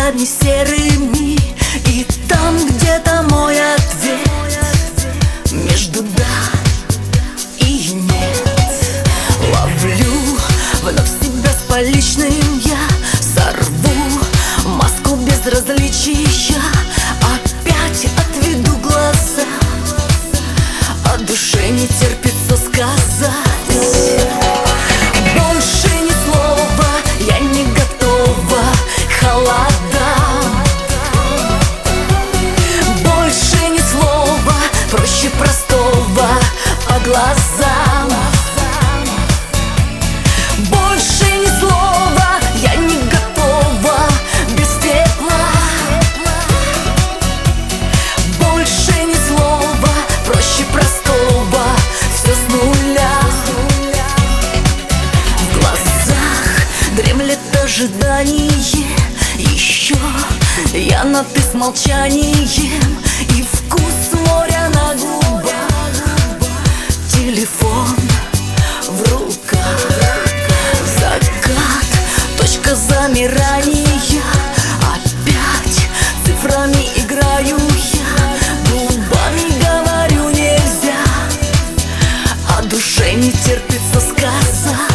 глазами серыми, и там где-то мой ответ между да и нет. Ловлю вновь себя с поличным я, сорву маску безразличия, опять отведу глаза, а душе не терпится сказать. Больше ни слова, я не готова к холодам. Больше ни слова, проще простого по глазам. Больше ни слова, я не готова без тепла. Больше ни слова, проще простого, все с нуля. В глазах дремлет ожидание, еще я на ты с молчанием, и вкус моря на губах, телефон в руках. Закат, точка замирания, опять цифрами играю я, губами говорю нельзя, а душе не терпится сказать.